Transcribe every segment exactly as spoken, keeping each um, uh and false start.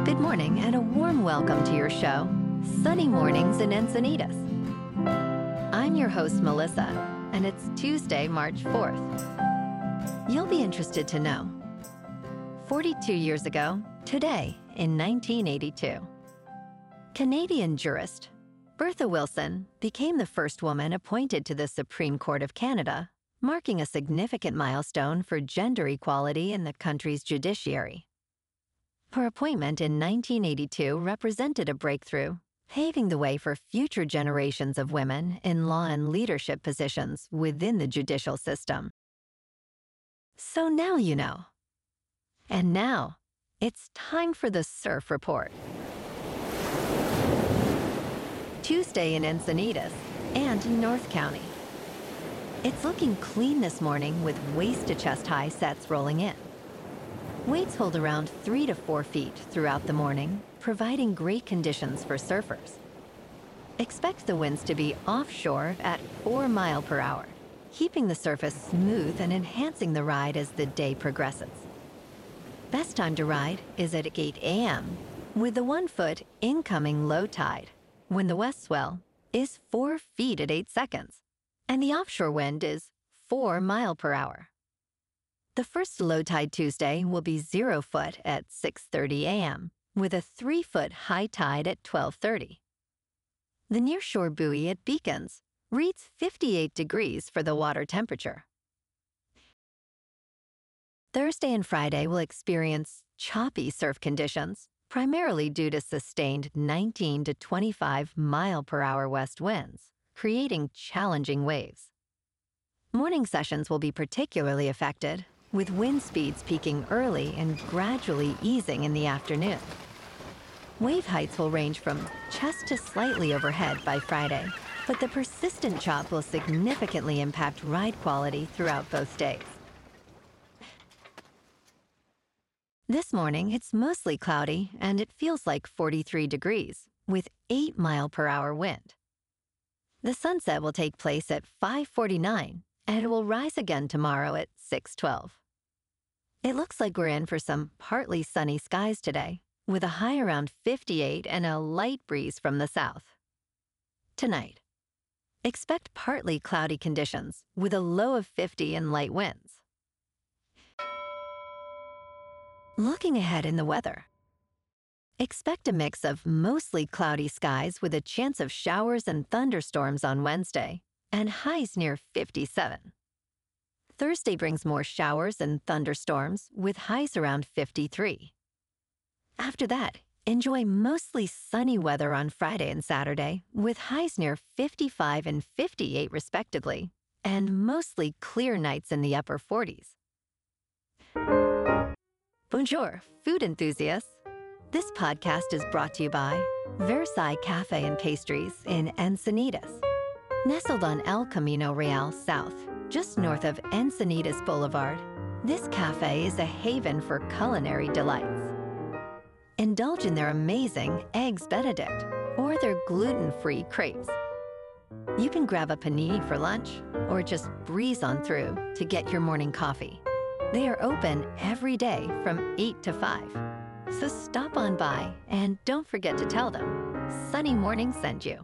Good morning and a warm welcome to your show, Sunny Mornings in Encinitas. I'm your host, Melissa, and it's Tuesday, March fourth. You'll be interested to know. forty-two years ago, today, in nineteen eighty-two, Canadian jurist Bertha Wilson became the first woman appointed to the Supreme Court of Canada, marking a significant milestone for gender equality in the country's judiciary. Her appointment in nineteen eighty-two represented a breakthrough, paving the way for future generations of women in law and leadership positions within the judicial system. So now you know. And now, it's time for the Surf Report. Tuesday in Encinitas and in North County. It's looking clean this morning with waist-to-chest high sets rolling in. Waves hold around three to four feet throughout the morning, providing great conditions for surfers. Expect the winds to be offshore at four miles per hour, keeping the surface smooth and enhancing the ride as the day progresses. Best time to ride is at eight a m with the one-foot incoming low tide, when the west swell is four feet at eight seconds, and the offshore wind is four miles per hour. The first low tide Tuesday will be zero foot at six thirty a m, with a three-foot high tide at twelve thirty. The nearshore buoy at Beacons reads fifty-eight degrees for the water temperature. Thursday and Friday will experience choppy surf conditions, primarily due to sustained nineteen to twenty-five mile per hour west winds, creating challenging waves. Morning sessions will be particularly affected, with wind speeds peaking early and gradually easing in the afternoon. Wave heights will range from chest to slightly overhead by Friday, but the persistent chop will significantly impact ride quality throughout both days. This morning, it's mostly cloudy and it feels like forty-three degrees, with eight mile per hour wind. The sunset will take place at five forty-nine, and it will rise again tomorrow at six twelve. It looks like we're in for some partly sunny skies today, with a high around fifty-eight and a light breeze from the south. Tonight, expect partly cloudy conditions with a low of fifty and light winds. Looking ahead in the weather. Expect a mix of mostly cloudy skies with a chance of showers and thunderstorms on Wednesday, and highs near fifty-seven. Thursday brings more showers and thunderstorms with highs around fifty-three. After that, enjoy mostly sunny weather on Friday and Saturday with highs near fifty-five and fifty-eight respectively, and mostly clear nights in the upper forties. Bonjour, food enthusiasts. This podcast is brought to you by Versailles Cafe and Pastries in Encinitas. Nestled on El Camino Real South, just north of Encinitas Boulevard, this cafe is a haven for culinary delights. Indulge in their amazing Eggs Benedict or their gluten-free crepes. You can grab a panini for lunch or just breeze on through to get your morning coffee. They are open every day from eight to five. So stop on by and don't forget to tell them Sunny Morning sent you.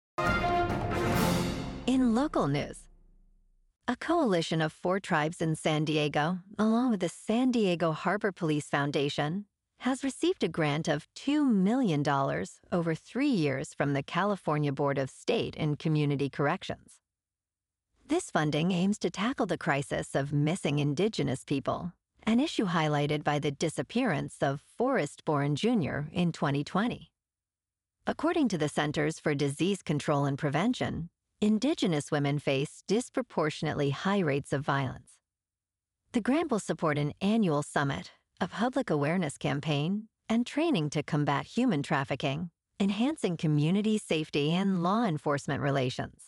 In local news, a coalition of four tribes in San Diego, along with the San Diego Harbor Police Foundation, has received a grant of two million dollars over three years from the California Board of State and Community Corrections. This funding aims to tackle the crisis of missing Indigenous people, an issue highlighted by the disappearance of Forrest Boren Junior in twenty twenty. According to the Centers for Disease Control and Prevention, Indigenous women face disproportionately high rates of violence. The grant will support an annual summit, a public awareness campaign, and training to combat human trafficking, enhancing community safety and law enforcement relations.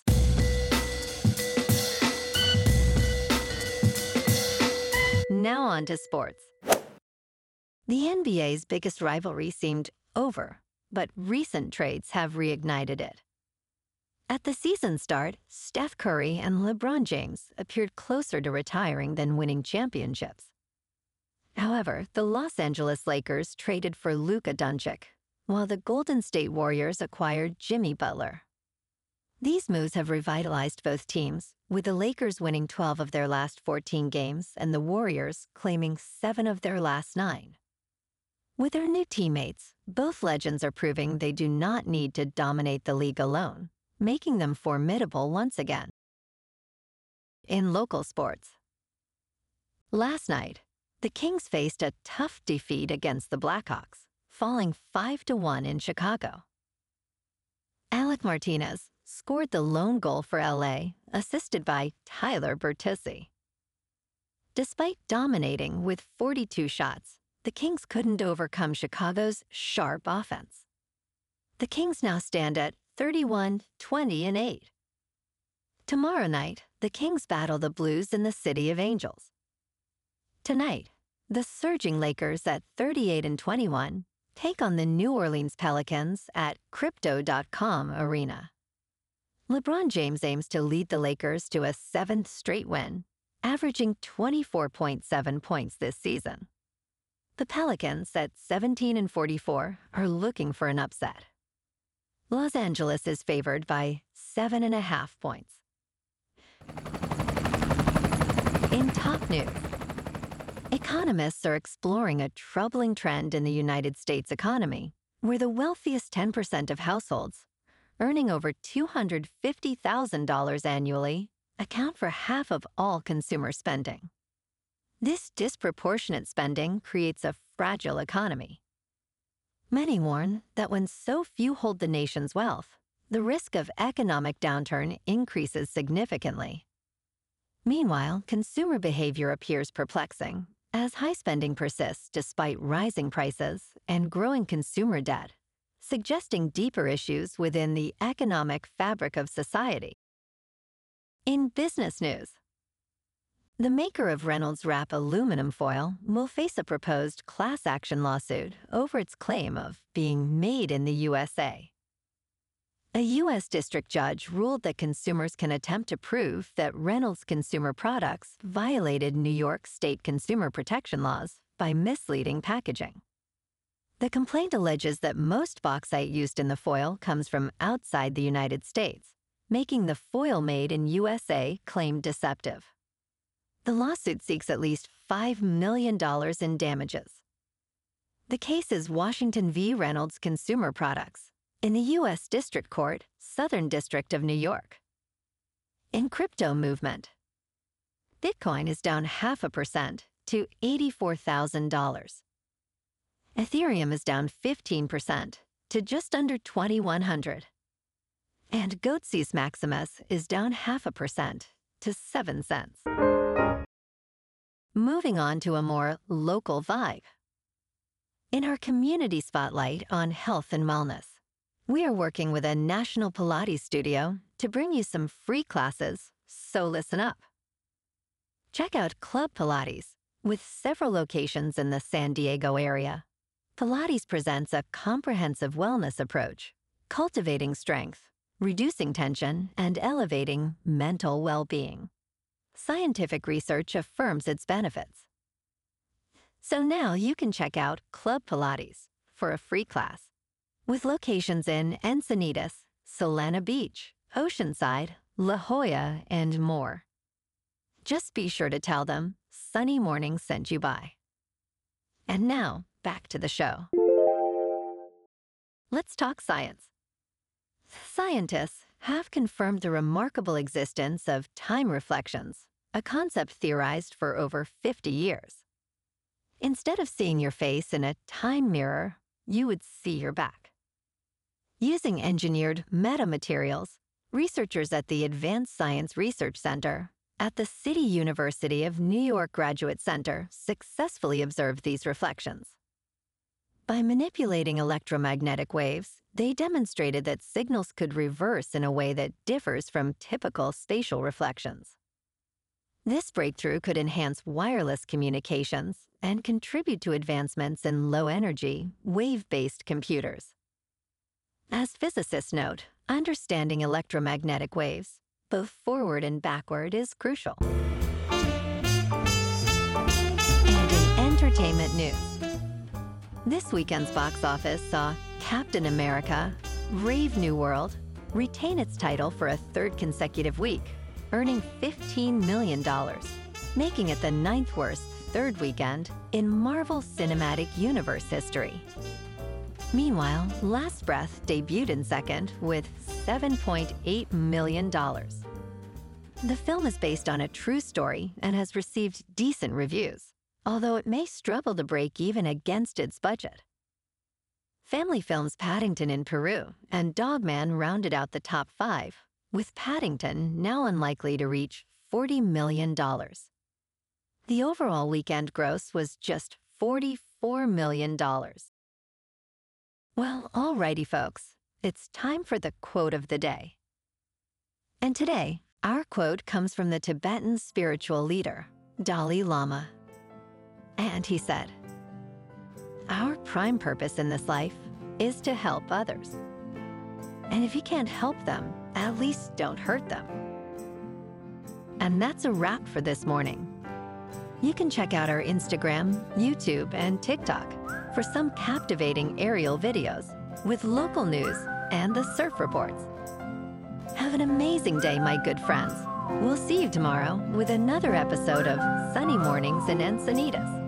Now on to sports. The N B A's biggest rivalry seemed over, but recent trades have reignited it. At the season start, Steph Curry and LeBron James appeared closer to retiring than winning championships. However, the Los Angeles Lakers traded for Luka Doncic, while the Golden State Warriors acquired Jimmy Butler. These moves have revitalized both teams, with the Lakers winning twelve of their last fourteen games and the Warriors claiming seven of their last nine. With their new teammates, both legends are proving they do not need to dominate the league alone, making them formidable once again. In local sports, last night, the Kings faced a tough defeat against the Blackhawks, falling five to one in Chicago. Alec Martinez scored the lone goal for L A, assisted by Tyler Bertuzzi. Despite dominating with forty-two shots, the Kings couldn't overcome Chicago's sharp offense. The Kings now stand at thirty-one, twenty, and eight. Tomorrow night, the Kings battle the Blues in the City of Angels. Tonight, the surging Lakers at thirty-eight and twenty-one take on the New Orleans Pelicans at Crypto dot com Arena. LeBron James aims to lead the Lakers to a seventh straight win, averaging twenty-four point seven points this season. The Pelicans, at seventeen and forty-four, are looking for an upset. Los Angeles is favored by seven and a half points. In top news, economists are exploring a troubling trend in the United States economy, where the wealthiest ten percent of households, earning over two hundred fifty thousand dollars annually, account for half of all consumer spending. This disproportionate spending creates a fragile economy. Many warn that when so few hold the nation's wealth, the risk of economic downturn increases significantly. Meanwhile, consumer behavior appears perplexing, as high spending persists despite rising prices and growing consumer debt, suggesting deeper issues within the economic fabric of society. In business news, the maker of Reynolds Wrap aluminum foil will face a proposed class action lawsuit over its claim of being made in the U S A. A U S district judge ruled that consumers can attempt to prove that Reynolds Consumer Products violated New York state consumer protection laws by misleading packaging. The complaint alleges that most bauxite used in the foil comes from outside the United States, making the foil made in U S A claim deceptive. The lawsuit seeks at least five million dollars in damages. The case is Washington v. Reynolds Consumer Products in the U S District Court, Southern District of New York. In crypto movement, Bitcoin is down half a percent to eighty-four thousand dollars. Ethereum is down fifteen percent to just under twenty-one hundred dollars. And Goatse's Maximus is down half a percent to seven cents. Moving on to a more local vibe. In our community spotlight on health and wellness, we are working with a national Pilates studio to bring you some free classes, so listen up. Check out Club Pilates, with several locations in the San Diego area. Pilates presents a comprehensive wellness approach, cultivating strength, reducing tension, and elevating mental well-being. Scientific research affirms its benefits. So now you can check out Club Pilates for a free class, with locations in Encinitas, Solana Beach, Oceanside, La Jolla, and more. Just be sure to tell them Sunny Morning sent you by. And now, back to the show. Let's talk science. Scientists have confirmed the remarkable existence of time reflections, a concept theorized for over fifty years. Instead of seeing your face in a time mirror, you would see your back. Using engineered metamaterials, researchers at the Advanced Science Research Center at the City University of New York Graduate Center successfully observed these reflections. By manipulating electromagnetic waves, they demonstrated that signals could reverse in a way that differs from typical spatial reflections. This breakthrough could enhance wireless communications and contribute to advancements in low-energy, wave-based computers. As physicists note, understanding electromagnetic waves, both forward and backward, is crucial. And in entertainment news. This weekend's box office saw Captain America: Brave New World retain its title for a third consecutive week, earning fifteen million dollars, making it the ninth worst third weekend in Marvel Cinematic Universe history. Meanwhile, Last Breath debuted in second with seven point eight million dollars. The film is based on a true story and has received decent reviews, although it may struggle to break even against its budget. Family films Paddington in Peru and Dogman rounded out the top five, with Paddington now unlikely to reach forty million dollars. The overall weekend gross was just forty-four million dollars. Well, alrighty folks, it's time for the quote of the day. And today, our quote comes from the Tibetan spiritual leader, Dalai Lama. And he said, "Our prime purpose in this life is to help others. And if you can't help them, at least don't hurt them." And that's a wrap for this morning. You can check out our Instagram, YouTube, and TikTok for some captivating aerial videos with local news and the surf reports. Have an amazing day, my good friends. We'll see you tomorrow with another episode of Sunny Mornings in Encinitas.